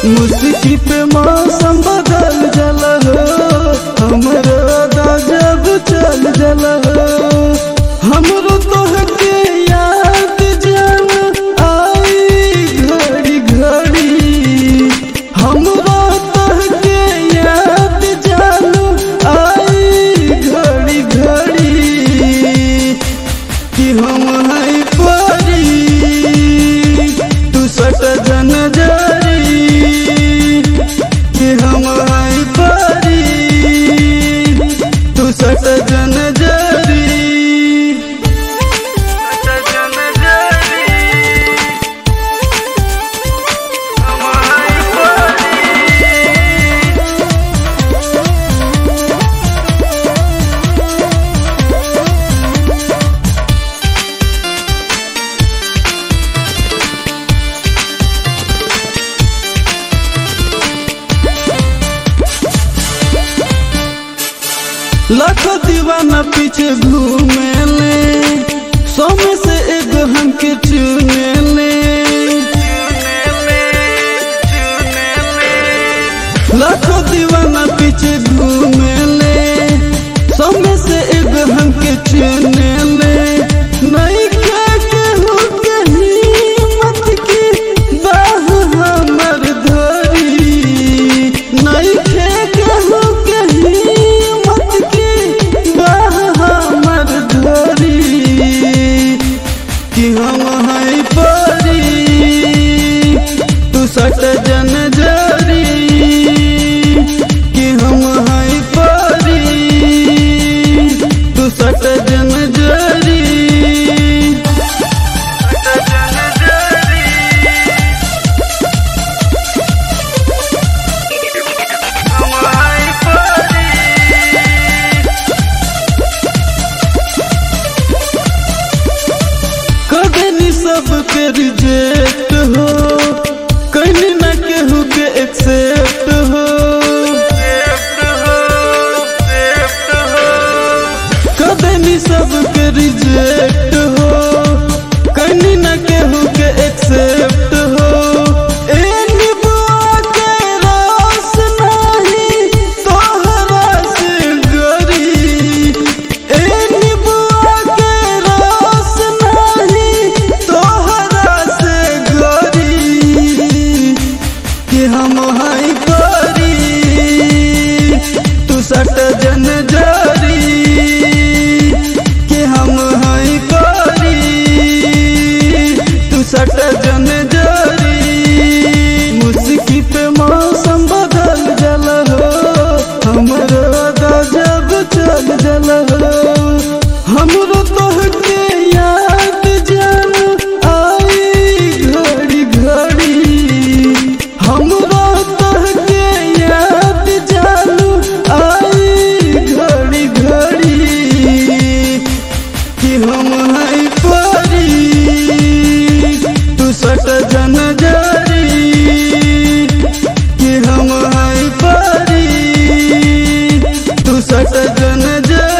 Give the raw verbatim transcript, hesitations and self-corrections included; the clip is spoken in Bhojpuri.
मुस्की पे मौसम बदल जला हो, हमरो अदा जब चल जला हो। हमरो तोहके याद जान आई घड़ी घड़ी, हमरो तोहके याद जान आई घड़ी घड़ी, कि हम है परी तू सट जन जरी, कि हम है परी तू सट जन जरी। लाखों दीवाना पीछे घूमे ले, सौ में से एगो हमके चुने ले। लाखों दीवाना पीछे घूमे ले, सौ में से एगो हमके चुने ले। नहीं क्या कहूँ कहीं मत की बाह हमर धरी, नहीं क्या कहूँ कहीं कि हम है परी तू सट जन जरी, कि हम है परी तू सट जन जरी। सबके रिजेक्ट हो, कहीं न केहू के एक्सेप्ट हो, कभी सबके रिजेक्ट हो, कहीं न केहू के एक्सेप्ट हो। ए निबुआ के रस नहीं तोहरा से गरी, ए निबुआ के रस नहीं तोहरा से गरी, कि हम है परी तू सट जन जरी, कि हम है परी तू सट जन जरी। मुस्की पे मौसम बदल जला हो, हमरो अदा जब चल जला हो। हमरो तोहके याद जान आई घड़ी घड़ी, हमरो तोहके याद जान आई घड़ी घड़ी, कि हम है परी तू सट जन जरी, कि हम है परी तू सट जन जरी।